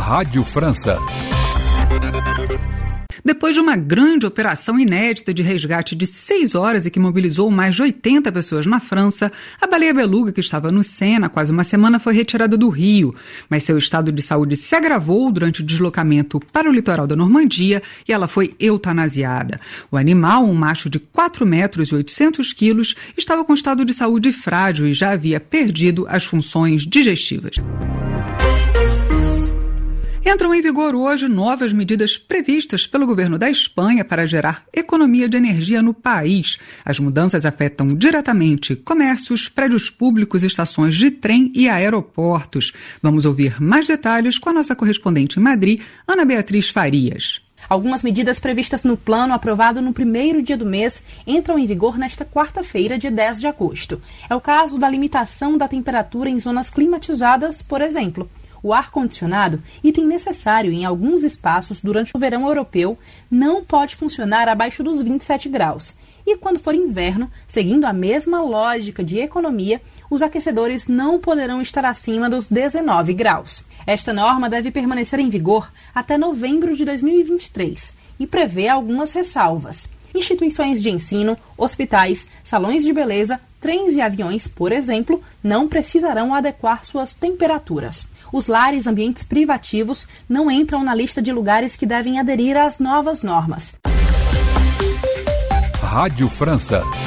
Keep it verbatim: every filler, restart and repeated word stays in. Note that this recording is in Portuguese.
Rádio França. Depois de uma grande operação inédita de resgate de seis horas e que mobilizou mais de oitenta pessoas na França, a baleia beluga, que estava no Sena há quase uma semana, foi retirada do rio. Mas seu estado de saúde se agravou durante o deslocamento para o litoral da Normandia e ela foi eutanasiada. O animal, um macho de quatro metros e oitocentos quilos, estava com estado de saúde frágil e já havia perdido as funções digestivas. Entram em vigor hoje novas medidas previstas pelo governo da Espanha para gerar economia de energia no país. As mudanças afetam diretamente comércios, prédios públicos, estações de trem e aeroportos. Vamos ouvir mais detalhes com a nossa correspondente em Madrid, Ana Beatriz Farias. Algumas medidas previstas no plano aprovado no primeiro dia do mês entram em vigor nesta quarta-feira, dia dez de agosto. É o caso da limitação da temperatura em zonas climatizadas, por exemplo. O ar-condicionado, item necessário em alguns espaços durante o verão europeu, não pode funcionar abaixo dos vinte e sete graus. E quando for inverno, seguindo a mesma lógica de economia, os aquecedores não poderão estar acima dos dezenove graus. Esta norma deve permanecer em vigor até novembro de dois mil e vinte e três e prevê algumas ressalvas. Instituições de ensino, hospitais, salões de beleza, trens e aviões, por exemplo, não precisarão adequar suas temperaturas. Os lares, ambientes privativos, não entram na lista de lugares que devem aderir às novas normas. Rádio França.